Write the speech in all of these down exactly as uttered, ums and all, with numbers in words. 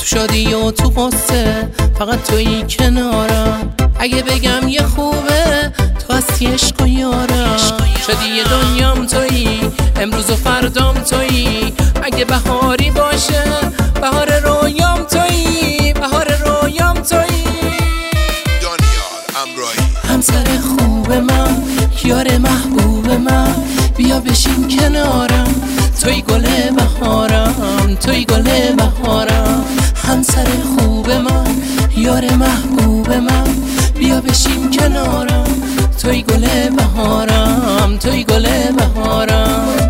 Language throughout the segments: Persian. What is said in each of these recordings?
شادی و تو قصه فقط تویی کنارم. اگه بگم یه خوبه تو هستی عشق و یارم. شادی دنیام تویی، امروز و فردام تویی. اگه بهاری باشه بهار رویام تویی، بهار رویام تویی. دانیال امرایی همسر خوب من، یار محبوب من، بیا بشین کنارم. توی گل بهارم، توی گل بهارم. همسر خوب من، یار محبوب من، بیا بشین کنارم. توی گل بهارم، توی گل بهارم.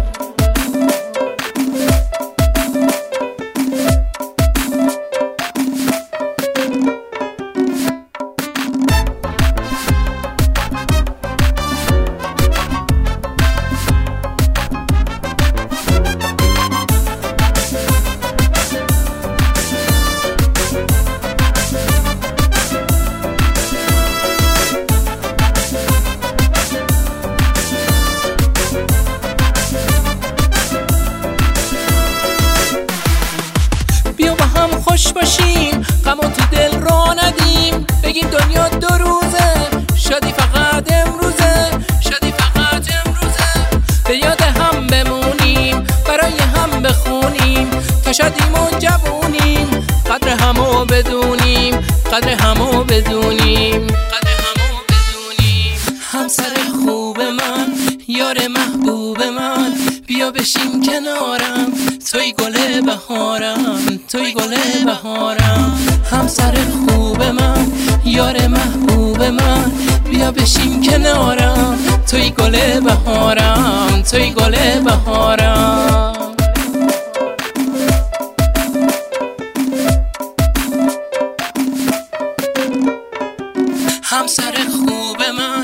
خوش باشیم، غمو تو دل را ندیم. بگیم دنیا دو روزه، شادی فقط امروزه، شادی فقط امروزه. به یاد هم بمونیم، برای هم بخونیم، تا شادیمون جوونیم. قدر همو بدونیم، قدر همو بدونیم، قدر همو بدونیم. همسر خوب من، یار محبوب من، بیا بشین کنارم. توی گل بهارم، توی گل بهارم. همسر خوب من، یار محبوب من، بیا بشین کنارم. توی گل بهارم، توی گل بهارم. همسر خوب من،